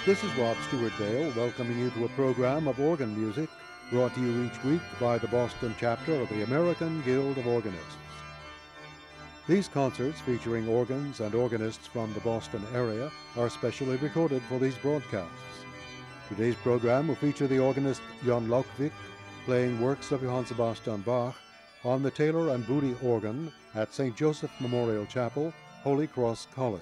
This is Rob Stewart Dale welcoming you to a program of organ music brought to you each week by the Boston chapter of the American Guild of Organists. These concerts featuring organs and organists from the Boston area are specially recorded for these broadcasts. Today's program will feature the organist Jan Laukvik playing works of Johann Sebastian Bach on the Taylor and Booty organ at St. Joseph Memorial Chapel, Holy Cross College.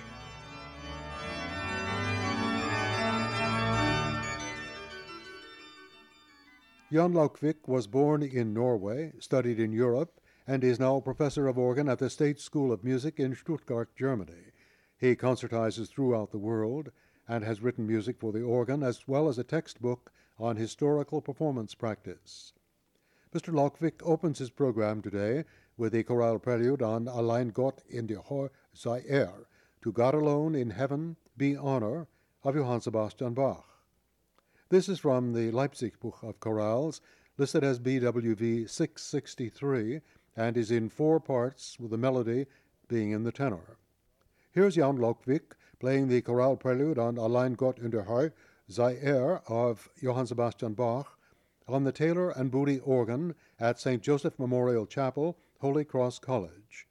Jan Laukvik was born in Norway, studied in Europe, and is now professor of organ at the State School of Music in Stuttgart, Germany. He concertizes throughout the world and has written music for the organ as well as a textbook on historical performance practice. Mr. Laukvik opens his program today with the chorale prelude on Allein Gott in der Höhe sei To God Alone in Heaven Be Honor, of Johann Sebastian Bach. This is from the Leipzig Book of Chorales, listed as BWV 663, and is in 4 parts, with the melody being in the tenor. Here's Jan Laukvik playing the chorale prelude on Allein Gott in der Höhe sei of Johann Sebastian Bach on the Taylor and Booty organ at St. Joseph Memorial Chapel, Holy Cross College.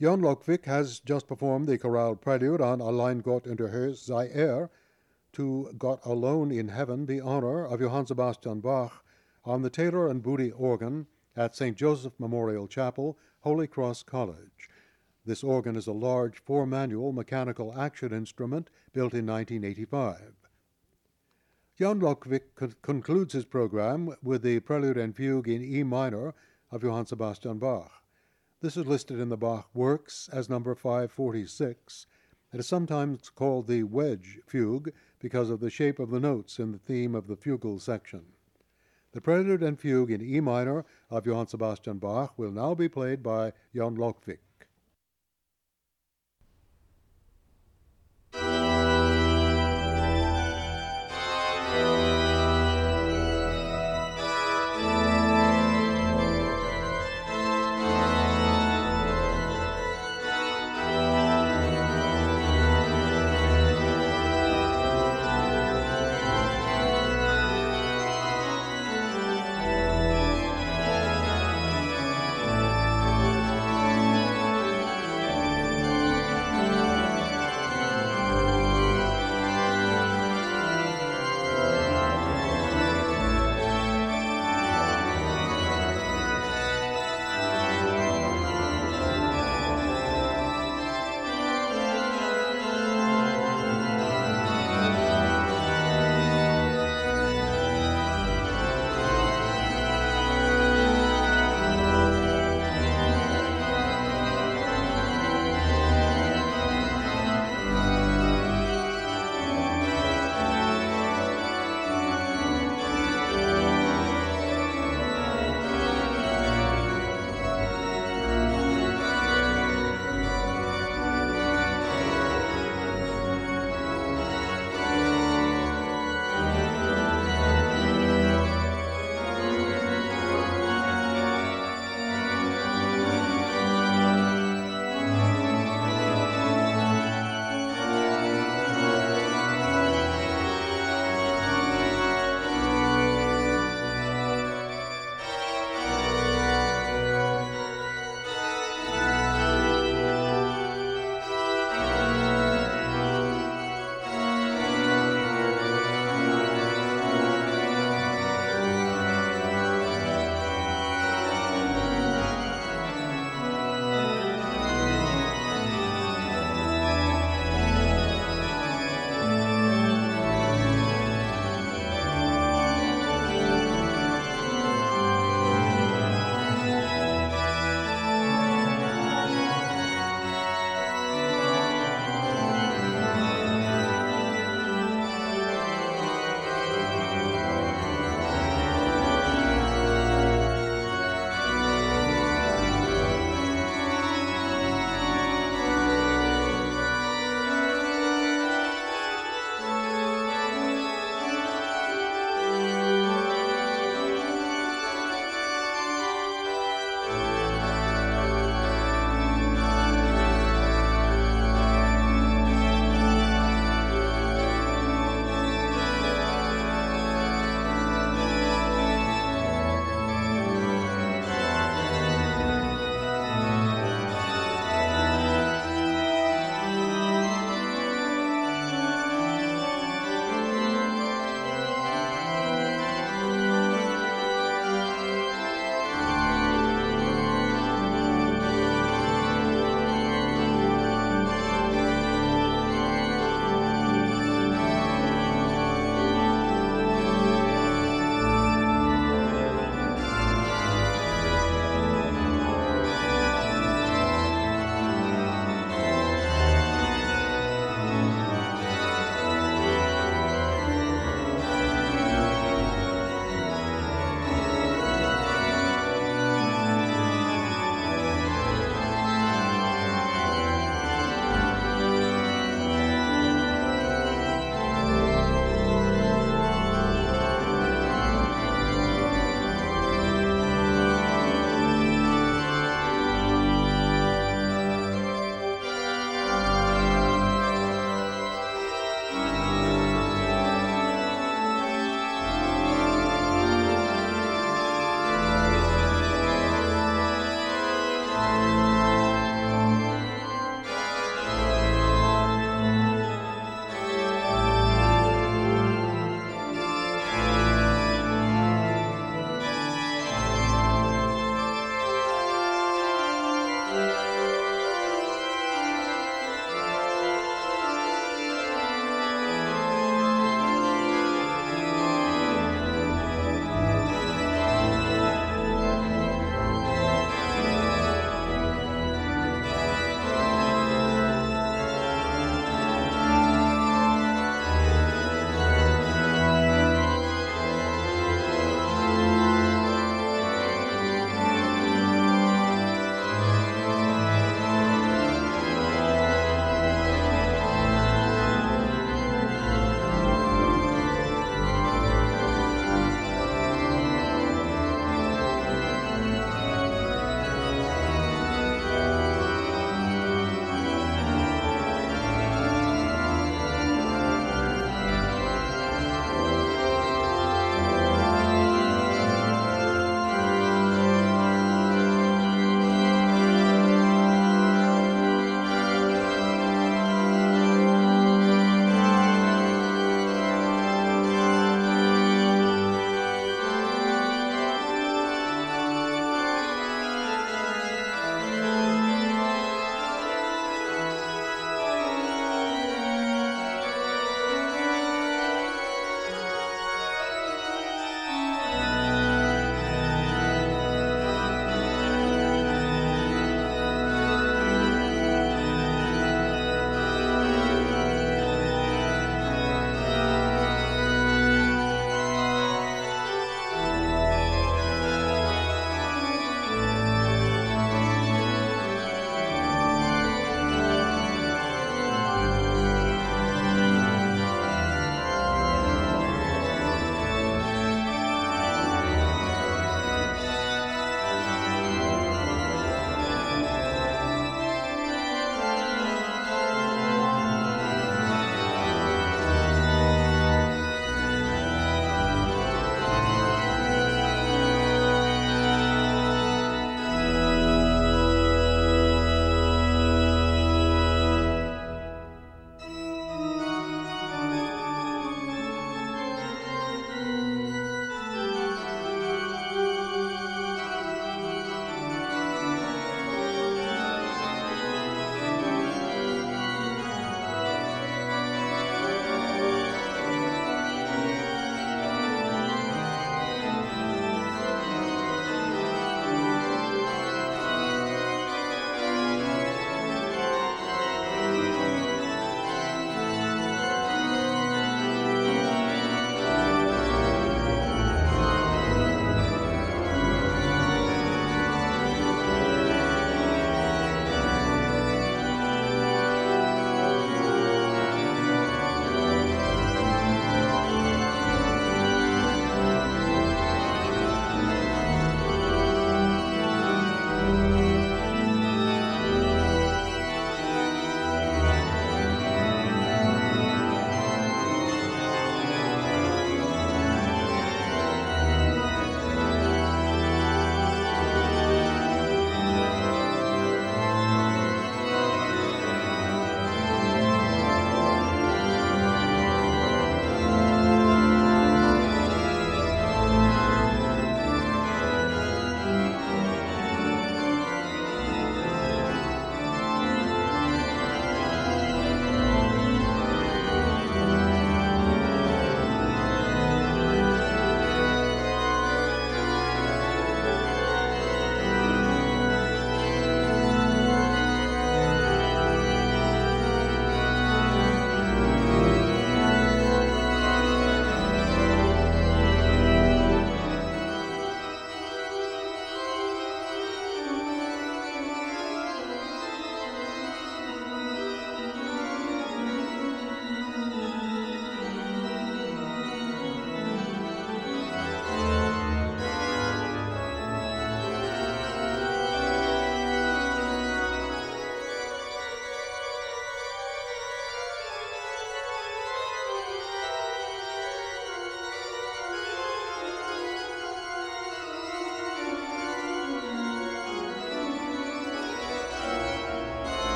Jan Lokvik has just performed the chorale prelude on Allein Gott in der Höhe sei to God Alone in Heaven, the honor of Johann Sebastian Bach, on the Taylor and Booty organ at St. Joseph Memorial Chapel, Holy Cross College. This organ is a large four-manual mechanical action instrument built in 1985. Jan Lokvik concludes his program with the Prelude and Fugue in E minor of Johann Sebastian Bach. This is listed in the Bach Works as number 546. It is sometimes called the wedge fugue because of the shape of the notes in the theme of the fugal section. The Prelude and Fugue in E minor of Johann Sebastian Bach will now be played by Jan Lokvik.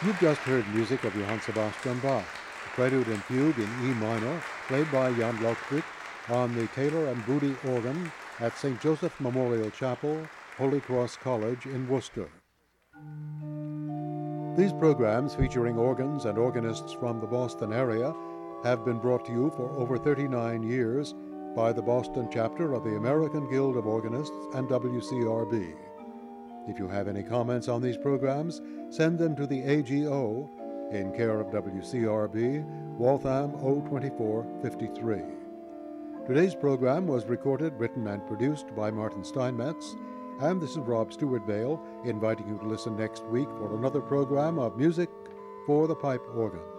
You've just heard music of Johann Sebastian Bach, the Prelude and Fugue in E minor, played by Jan Laukvik on the Taylor and Booty organ at St. Joseph Memorial Chapel, Holy Cross College in Worcester. These programs, featuring organs and organists from the Boston area, have been brought to you for over 39 years by the Boston chapter of the American Guild of Organists and WCRB. If you have any comments on these programs, send them to the AGO in care of WCRB, Waltham 02453. Today's program was recorded, written, and produced by Martin Steinmetz, and this is Rob Stewart-Vail inviting you to listen next week for another program of Music for the Pipe Organ.